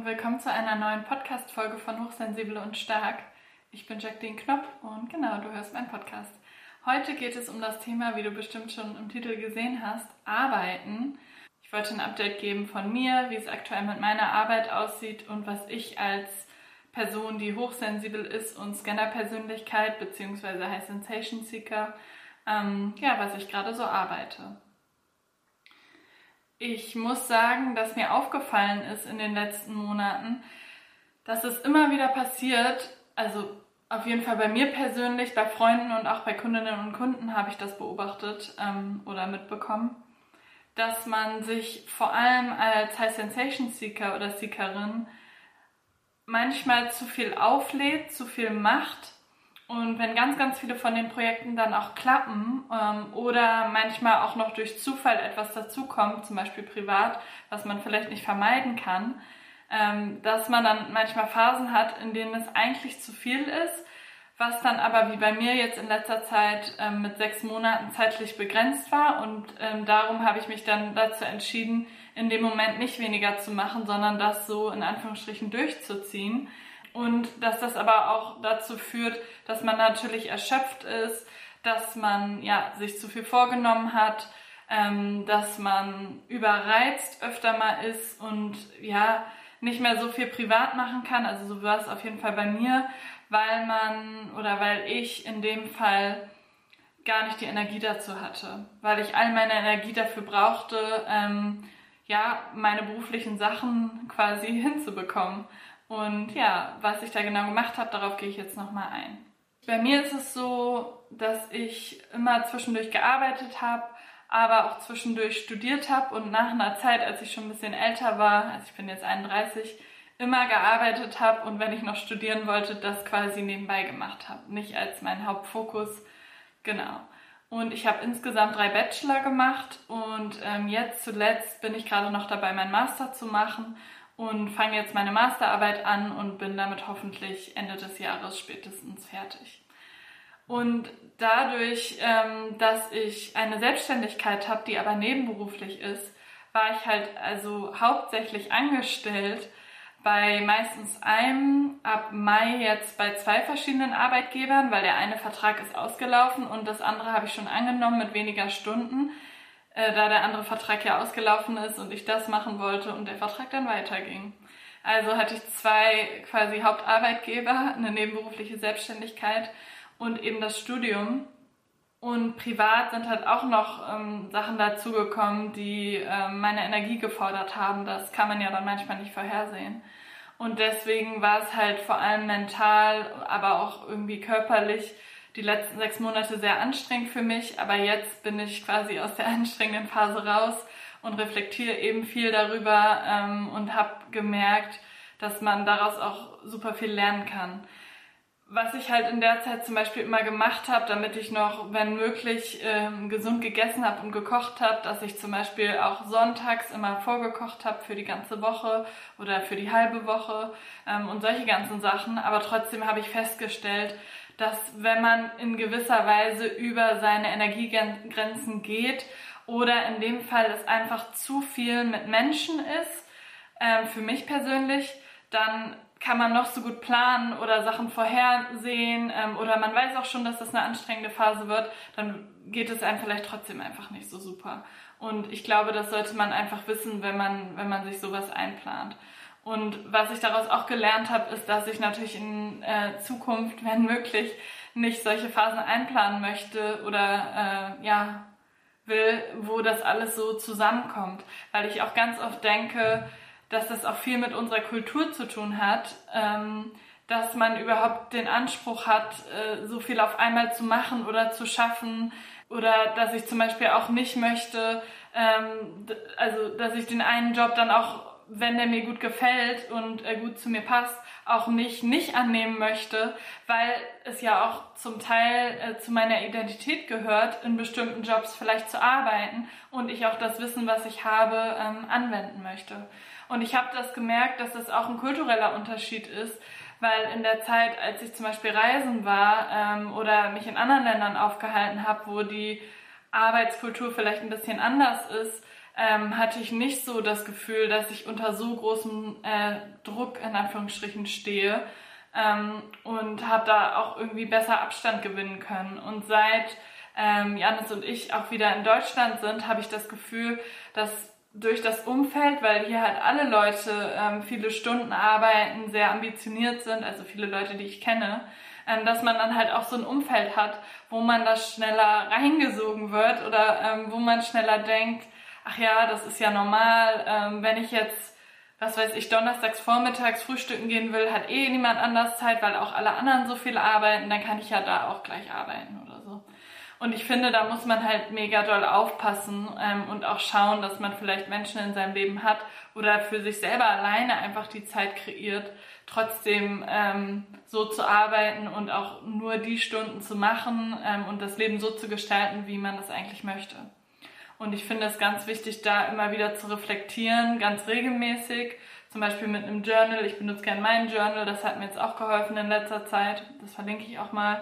willkommen zu einer neuen Podcast-Folge von Hochsensibel und Stark. Ich bin Jacqueline Knopp und genau, du hörst meinen Podcast. Heute geht es um das Thema, wie du bestimmt schon im Titel gesehen hast, Arbeiten. Ich wollte ein Update geben von mir, wie es aktuell mit meiner Arbeit aussieht und was ich als Person, die hochsensibel ist und Scanner-Persönlichkeit bzw. High Sensation Seeker, was ich gerade so arbeite. Ich muss sagen, dass mir aufgefallen ist in den letzten Monaten, dass es immer wieder passiert, also auf jeden Fall bei mir persönlich, bei Freunden und auch bei Kundinnen und Kunden habe ich das beobachtet oder mitbekommen, dass man sich vor allem als High Sensation Seeker oder Seekerin manchmal zu viel auflädt, zu viel macht. Und wenn ganz, ganz viele von den Projekten dann auch klappen oder manchmal auch noch durch Zufall etwas dazukommt, zum Beispiel privat, was man vielleicht nicht vermeiden kann, dass man dann manchmal Phasen hat, in denen es eigentlich zu viel ist, was dann aber wie bei mir jetzt in letzter Zeit mit 6 Monaten zeitlich begrenzt war. Und darum habe ich mich dann dazu entschieden, in dem Moment nicht weniger zu machen, sondern das so in Anführungsstrichen durchzuziehen. Und dass das aber auch dazu führt, dass man natürlich erschöpft ist, dass man sich zu viel vorgenommen hat, dass man überreizt öfter mal ist und nicht mehr so viel privat machen kann. Also so war es auf jeden Fall bei mir, weil ich in dem Fall gar nicht die Energie dazu hatte, weil ich all meine Energie dafür brauchte, meine beruflichen Sachen quasi hinzubekommen. Und was ich da genau gemacht habe, darauf gehe ich jetzt nochmal ein. Bei mir ist es so, dass ich immer zwischendurch gearbeitet habe, aber auch zwischendurch studiert habe und nach einer Zeit, als ich schon ein bisschen älter war, also ich bin jetzt 31, immer gearbeitet habe und wenn ich noch studieren wollte, das quasi nebenbei gemacht habe. Nicht als mein Hauptfokus, genau. Und ich habe insgesamt 3 Bachelor gemacht und jetzt zuletzt bin ich gerade noch dabei, meinen Master zu machen und fange jetzt meine Masterarbeit an und bin damit hoffentlich Ende des Jahres spätestens fertig. Und dadurch, dass ich eine Selbstständigkeit habe, die aber nebenberuflich ist, war ich halt also hauptsächlich angestellt bei meistens einem, ab Mai jetzt bei 2 verschiedenen Arbeitgebern, weil der eine Vertrag ist ausgelaufen und das andere habe ich schon angenommen mit weniger Stunden, da der andere Vertrag ja ausgelaufen ist und ich das machen wollte und der Vertrag dann weiterging. Also hatte ich 2 quasi Hauptarbeitgeber, eine nebenberufliche Selbstständigkeit und eben das Studium. Und privat sind halt auch noch Sachen dazugekommen, die meine Energie gefordert haben. Das kann man ja dann manchmal nicht vorhersehen. Und deswegen war es halt vor allem mental, aber auch irgendwie körperlich die letzten 6 Monate sehr anstrengend für mich, aber jetzt bin ich quasi aus der anstrengenden Phase raus und reflektiere eben viel darüber und habe gemerkt, dass man daraus auch super viel lernen kann. Was ich halt in der Zeit zum Beispiel immer gemacht habe, damit ich noch, wenn möglich, gesund gegessen habe und gekocht habe, dass ich zum Beispiel auch sonntags immer vorgekocht habe für die ganze Woche oder für die halbe Woche und solche ganzen Sachen. Aber trotzdem habe ich festgestellt, dass wenn man in gewisser Weise über seine Energiegrenzen geht oder in dem Fall es einfach zu viel mit Menschen ist, für mich persönlich, dann kann man noch so gut planen oder Sachen vorhersehen oder man weiß auch schon, dass das eine anstrengende Phase wird, dann geht es einem vielleicht trotzdem einfach nicht so super. Und ich glaube, das sollte man einfach wissen, wenn man sich sowas einplant. Und was ich daraus auch gelernt habe, ist, dass ich natürlich in Zukunft, wenn möglich, nicht solche Phasen einplanen möchte oder will, wo das alles so zusammenkommt. Weil ich auch ganz oft denke, dass das auch viel mit unserer Kultur zu tun hat, dass man überhaupt den Anspruch hat, so viel auf einmal zu machen oder zu schaffen. Oder dass ich zum Beispiel auch nicht möchte, dass ich den einen Job dann auch, wenn der mir gut gefällt und gut zu mir passt, auch nicht annehmen möchte, weil es ja auch zum Teil zu meiner Identität gehört, in bestimmten Jobs vielleicht zu arbeiten und ich auch das Wissen, was ich habe, anwenden möchte. Und ich habe das gemerkt, dass das auch ein kultureller Unterschied ist, weil in der Zeit, als ich zum Beispiel reisen war oder mich in anderen Ländern aufgehalten habe, wo die Arbeitskultur vielleicht ein bisschen anders ist, hatte ich nicht so das Gefühl, dass ich unter so großem Druck in Anführungsstrichen stehe, und habe da auch irgendwie besser Abstand gewinnen können. Und seit Janis und ich auch wieder in Deutschland sind, habe ich das Gefühl, dass durch das Umfeld, weil hier halt alle Leute viele Stunden arbeiten, sehr ambitioniert sind, also viele Leute, die ich kenne, dass man dann halt auch so ein Umfeld hat, wo man da schneller reingesogen wird oder wo man schneller denkt, ach ja, das ist ja normal, wenn ich jetzt, was weiß ich, donnerstags vormittags frühstücken gehen will, hat eh niemand anders Zeit, weil auch alle anderen so viel arbeiten, dann kann ich ja da auch gleich arbeiten oder so. Und ich finde, da muss man halt mega doll aufpassen und auch schauen, dass man vielleicht Menschen in seinem Leben hat oder für sich selber alleine einfach die Zeit kreiert, trotzdem so zu arbeiten und auch nur die Stunden zu machen und das Leben so zu gestalten, wie man das eigentlich möchte. Und ich finde es ganz wichtig, da immer wieder zu reflektieren, ganz regelmäßig, zum Beispiel mit einem Journal. Ich benutze gerne mein Journal, das hat mir jetzt auch geholfen in letzter Zeit, das verlinke ich auch mal.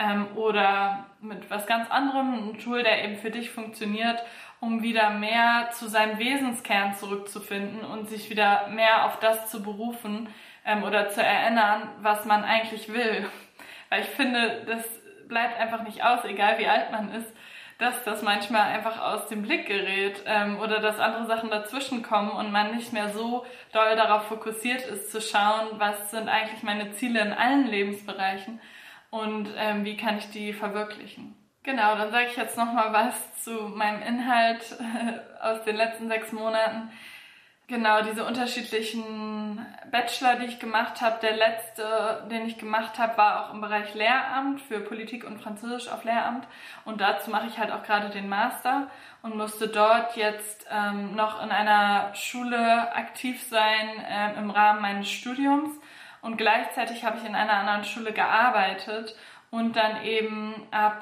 Oder mit was ganz anderem, ein Tool, der eben für dich funktioniert, um wieder mehr zu seinem Wesenskern zurückzufinden und sich wieder mehr auf das zu berufen oder zu erinnern, was man eigentlich will. Weil ich finde, das bleibt einfach nicht aus, egal wie alt man ist, dass das manchmal einfach aus dem Blick gerät oder dass andere Sachen dazwischen kommen und man nicht mehr so doll darauf fokussiert ist, zu schauen, was sind eigentlich meine Ziele in allen Lebensbereichen und wie kann ich die verwirklichen. Genau, dann sage ich jetzt nochmal was zu meinem Inhalt aus den letzten 6 Monaten. Genau, diese unterschiedlichen Bachelor, die ich gemacht habe. Der letzte, den ich gemacht habe, war auch im Bereich Lehramt für Politik und Französisch auf Lehramt. Und dazu mache ich halt auch gerade den Master und musste dort jetzt noch in einer Schule aktiv sein im Rahmen meines Studiums. Und gleichzeitig habe ich in einer anderen Schule gearbeitet und dann eben ab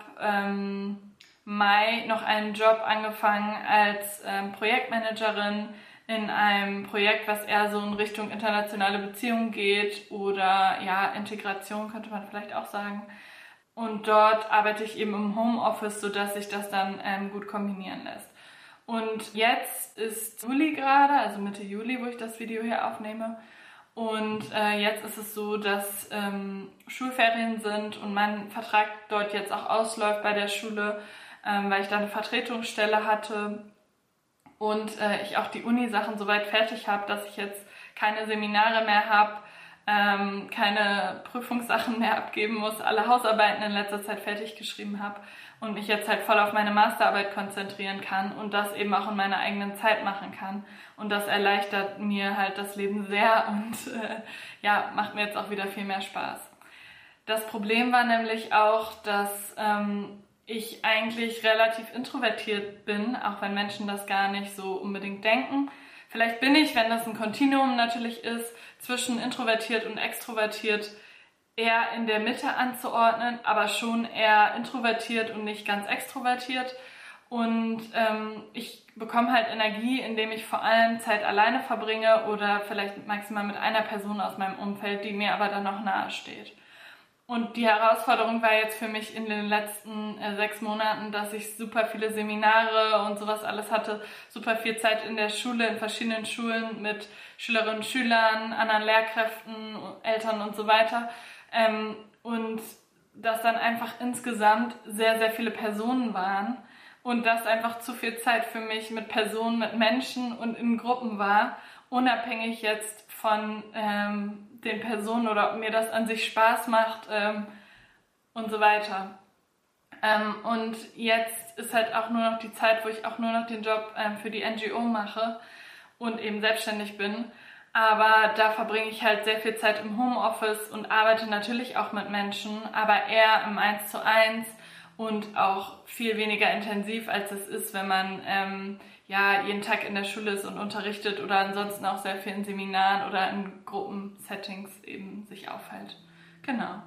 Mai noch einen Job angefangen als Projektmanagerin in einem Projekt, was eher so in Richtung internationale Beziehungen geht oder ja, Integration könnte man vielleicht auch sagen. Und dort arbeite ich eben im Homeoffice, sodass sich das dann gut kombinieren lässt. Und jetzt ist Juli gerade, also Mitte Juli, wo ich das Video hier aufnehme. Und jetzt ist es so, dass Schulferien sind und mein Vertrag dort jetzt auch ausläuft bei der Schule, weil ich da eine Vertretungsstelle hatte. Und ich auch die Uni-Sachen soweit fertig habe, dass ich jetzt keine Seminare mehr habe, keine Prüfungssachen mehr abgeben muss, alle Hausarbeiten in letzter Zeit fertig geschrieben habe und mich jetzt halt voll auf meine Masterarbeit konzentrieren kann und das eben auch in meiner eigenen Zeit machen kann. Und das erleichtert mir halt das Leben sehr und ja, macht mir jetzt auch wieder viel mehr Spaß. Das Problem war nämlich auch, dass ich eigentlich relativ introvertiert bin, auch wenn Menschen das gar nicht so unbedingt denken. Vielleicht bin ich, wenn das ein Kontinuum natürlich ist, zwischen introvertiert und extrovertiert eher in der Mitte anzuordnen, aber schon eher introvertiert und nicht ganz extrovertiert. Und ich bekomme halt Energie, indem ich vor allem Zeit alleine verbringe oder vielleicht maximal mit einer Person aus meinem Umfeld, die mir aber dann noch nahe steht. Und die Herausforderung war jetzt für mich in den letzten 6 Monaten, dass ich super viele Seminare und sowas alles hatte, super viel Zeit in der Schule, in verschiedenen Schulen mit Schülerinnen und Schülern, anderen Lehrkräften, Eltern und so weiter. Und dass dann einfach insgesamt sehr, sehr viele Personen waren und dass einfach zu viel Zeit für mich mit Personen, mit Menschen und in Gruppen war, unabhängig jetzt von den Personen oder ob mir das an sich Spaß macht und so weiter. Und jetzt ist halt auch nur noch die Zeit, wo ich auch nur noch den Job für die NGO mache und eben selbstständig bin. Aber da verbringe ich halt sehr viel Zeit im Homeoffice und arbeite natürlich auch mit Menschen, aber eher im 1:1 und auch viel weniger intensiv, als es ist, wenn man ja jeden Tag in der Schule ist und unterrichtet oder ansonsten auch sehr viel in Seminaren oder in Gruppensettings eben sich aufhält. Genau.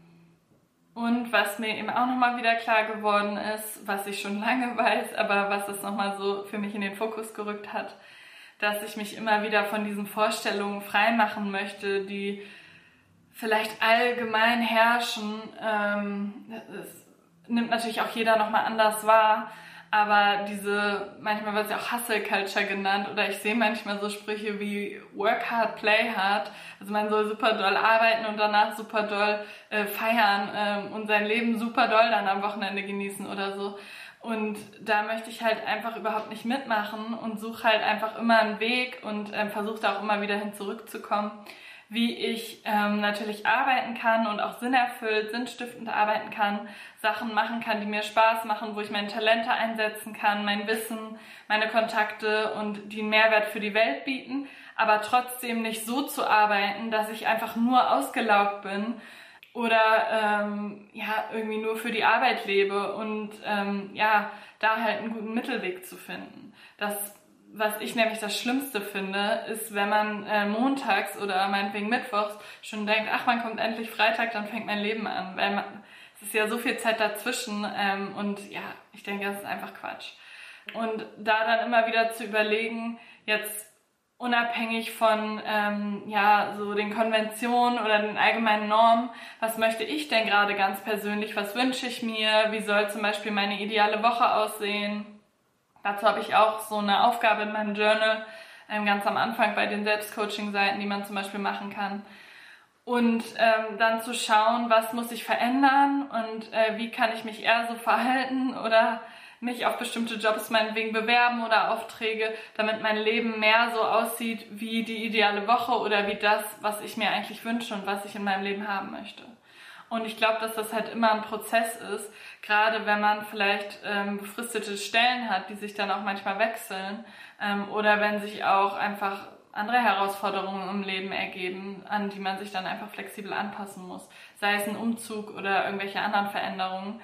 Und was mir eben auch nochmal wieder klar geworden ist, was ich schon lange weiß, aber was es nochmal so für mich in den Fokus gerückt hat, dass ich mich immer wieder von diesen Vorstellungen freimachen möchte, die vielleicht allgemein herrschen. Das nimmt natürlich auch jeder nochmal anders wahr, Aber manchmal wird es ja auch Hustle Culture genannt, oder ich sehe manchmal so Sprüche wie Work hard, play hard. Also man soll super doll arbeiten und danach super doll feiern und sein Leben super doll dann am Wochenende genießen oder so. Und da möchte ich halt einfach überhaupt nicht mitmachen und suche halt einfach immer einen Weg und versuche da auch immer wieder hin zurückzukommen, wie ich natürlich arbeiten kann und auch sinnerfüllt, sinnstiftend arbeiten kann, Sachen machen kann, die mir Spaß machen, wo ich meine Talente einsetzen kann, mein Wissen, meine Kontakte und die einen Mehrwert für die Welt bieten, aber trotzdem nicht so zu arbeiten, dass ich einfach nur ausgelaugt bin oder irgendwie nur für die Arbeit lebe und da halt einen guten Mittelweg zu finden. Was ich nämlich das Schlimmste finde, ist, wenn man montags oder meinetwegen mittwochs schon denkt, ach, man kommt endlich Freitag, dann fängt mein Leben an. Weil es ist ja so viel Zeit dazwischen und ja, ich denke, das ist einfach Quatsch. Und da dann immer wieder zu überlegen, jetzt unabhängig von so den Konventionen oder den allgemeinen Normen, was möchte ich denn gerade ganz persönlich, was wünsche ich mir, wie soll zum Beispiel meine ideale Woche aussehen. Dazu habe ich auch so eine Aufgabe in meinem Journal, ganz am Anfang bei den Selbstcoaching-Seiten, die man zum Beispiel machen kann. Und dann zu schauen, was muss ich verändern und wie kann ich mich eher so verhalten oder mich auf bestimmte Jobs meinetwegen bewerben oder Aufträge, damit mein Leben mehr so aussieht wie die ideale Woche oder wie das, was ich mir eigentlich wünsche und was ich in meinem Leben haben möchte. Und ich glaube, dass das halt immer ein Prozess ist, gerade wenn man vielleicht befristete Stellen hat, die sich dann auch manchmal wechseln oder wenn sich auch einfach andere Herausforderungen im Leben ergeben, an die man sich dann einfach flexibel anpassen muss. Sei es ein Umzug oder irgendwelche anderen Veränderungen.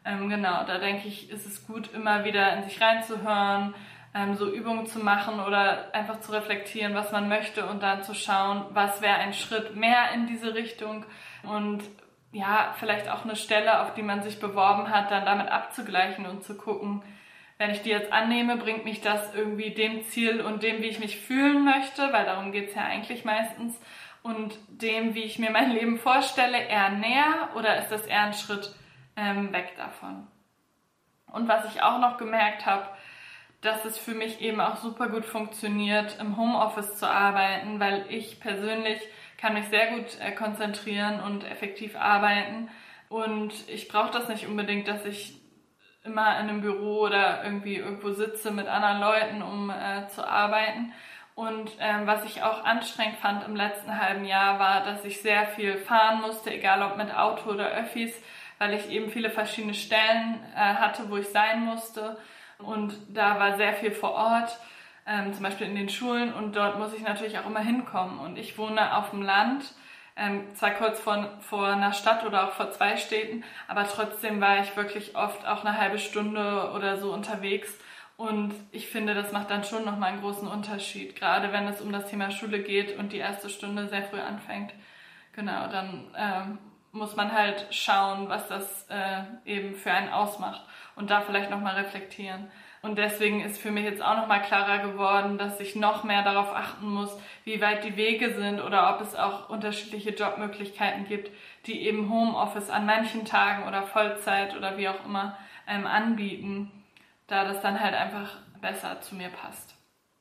Da denke ich, ist es gut, immer wieder in sich reinzuhören, so Übungen zu machen oder einfach zu reflektieren, was man möchte und dann zu schauen, was wäre ein Schritt mehr in diese Richtung und ja, vielleicht auch eine Stelle, auf die man sich beworben hat, dann damit abzugleichen und zu gucken, wenn ich die jetzt annehme, bringt mich das irgendwie dem Ziel und dem, wie ich mich fühlen möchte, weil darum geht's ja eigentlich meistens, und dem, wie ich mir mein Leben vorstelle, eher näher oder ist das eher ein Schritt weg davon? Und was ich auch noch gemerkt habe, dass es für mich eben auch super gut funktioniert, im Homeoffice zu arbeiten, weil ich persönlich kann mich sehr gut konzentrieren und effektiv arbeiten und ich brauche das nicht unbedingt, dass ich immer in einem Büro oder irgendwie irgendwo sitze mit anderen Leuten, um zu arbeiten. Und was ich auch anstrengend fand im letzten halben Jahr war, dass ich sehr viel fahren musste, egal ob mit Auto oder Öffis, weil ich eben viele verschiedene Stellen hatte, wo ich sein musste. Und da war sehr viel vor Ort, zum Beispiel in den Schulen. Und dort muss ich natürlich auch immer hinkommen. Und ich wohne auf dem Land, zwar kurz vor einer Stadt oder auch vor 2 Städten, aber trotzdem war ich wirklich oft auch eine halbe Stunde oder so unterwegs. Und ich finde, das macht dann schon nochmal einen großen Unterschied, gerade wenn es um das Thema Schule geht und die erste Stunde sehr früh anfängt. Genau, dann muss man halt schauen, was das eben für einen ausmacht und da vielleicht nochmal reflektieren. Und deswegen ist für mich jetzt auch nochmal klarer geworden, dass ich noch mehr darauf achten muss, wie weit die Wege sind oder ob es auch unterschiedliche Jobmöglichkeiten gibt, die eben Homeoffice an manchen Tagen oder Vollzeit oder wie auch immer anbieten, da das dann halt einfach besser zu mir passt.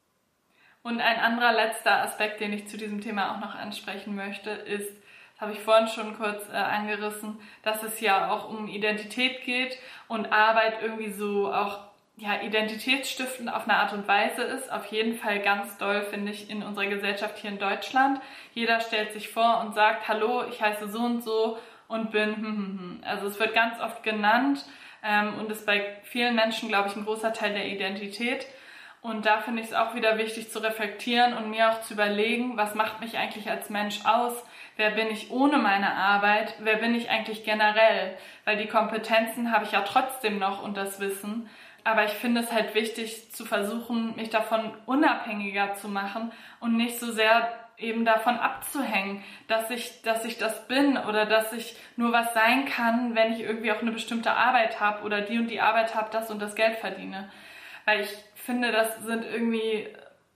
Und ein anderer letzter Aspekt, den ich zu diesem Thema auch noch ansprechen möchte, ist, das habe ich vorhin schon kurz angerissen, dass es ja auch um Identität geht und Arbeit irgendwie so auch identitätsstiftend auf eine Art und Weise ist. Auf jeden Fall ganz doll, finde ich, in unserer Gesellschaft hier in Deutschland. Jeder stellt sich vor und sagt, hallo, ich heiße so und bin Also es wird ganz oft genannt und ist bei vielen Menschen, glaube ich, ein großer Teil der Identität. Und da finde ich es auch wieder wichtig zu reflektieren und mir auch zu überlegen, was macht mich eigentlich als Mensch aus? Wer bin ich ohne meine Arbeit? Wer bin ich eigentlich generell? Weil die Kompetenzen habe ich ja trotzdem noch und das Wissen. Aber ich finde es halt wichtig zu versuchen, mich davon unabhängiger zu machen und nicht so sehr eben davon abzuhängen, dass ich das bin oder dass ich nur was sein kann, wenn ich irgendwie auch eine bestimmte Arbeit habe oder die und die Arbeit habe, das und das Geld verdiene. Weil ich finde, das sind irgendwie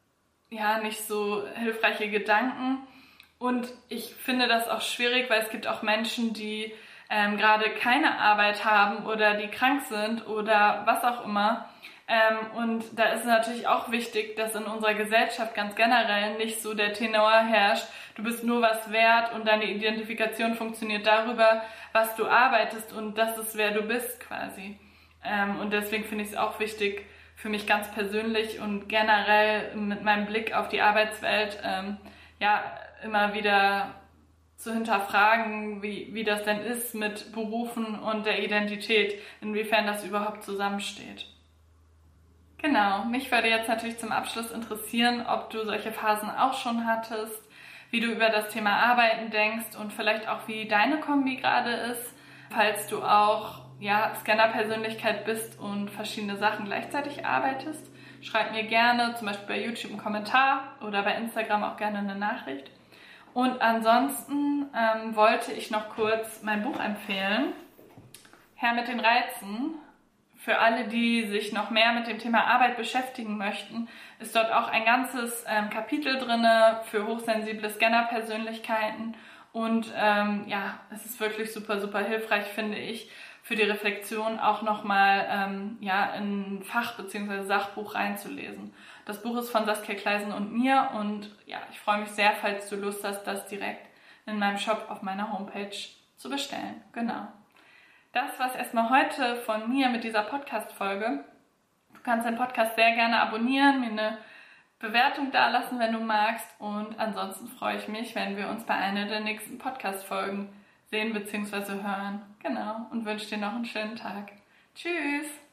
nicht so hilfreiche Gedanken und ich finde das auch schwierig, weil es gibt auch Menschen, die gerade keine Arbeit haben oder die krank sind oder was auch immer Und da ist es natürlich auch wichtig, dass in unserer Gesellschaft ganz generell nicht so der Tenor herrscht, du bist nur was wert und deine Identifikation funktioniert darüber, was du arbeitest und das ist, wer du bist quasi. Und deswegen finde ich es auch wichtig, für mich ganz persönlich und generell mit meinem Blick auf die Arbeitswelt, immer wieder zu hinterfragen, wie das denn ist mit Berufen und der Identität, inwiefern das überhaupt zusammensteht. Genau, mich würde jetzt natürlich zum Abschluss interessieren, ob du solche Phasen auch schon hattest, wie du über das Thema Arbeiten denkst und vielleicht auch wie deine Kombi gerade ist, falls du auch Scanner-Persönlichkeit bist und verschiedene Sachen gleichzeitig arbeitest. Schreib mir gerne, zum Beispiel bei YouTube einen Kommentar oder bei Instagram auch gerne eine Nachricht. Und ansonsten wollte ich noch kurz mein Buch empfehlen, Herr mit den Reizen. Für alle, die sich noch mehr mit dem Thema Arbeit beschäftigen möchten, ist dort auch ein ganzes Kapitel drin für hochsensible Scanner-Persönlichkeiten. Und es ist wirklich super, super hilfreich, finde ich, für die Reflexion auch nochmal in ein Fach- bzw. Sachbuch reinzulesen. Das Buch ist von Saskia Kleisen und mir und ich freue mich sehr, falls du Lust hast, das direkt in meinem Shop auf meiner Homepage zu bestellen. Genau. Das war's erstmal heute von mir mit dieser Podcast-Folge. Du kannst den Podcast sehr gerne abonnieren, mir eine Bewertung dalassen, wenn du magst. Und ansonsten freue ich mich, wenn wir uns bei einer der nächsten Podcast-Folgen sehen bzw. hören. Genau. Und wünsche dir noch einen schönen Tag. Tschüss!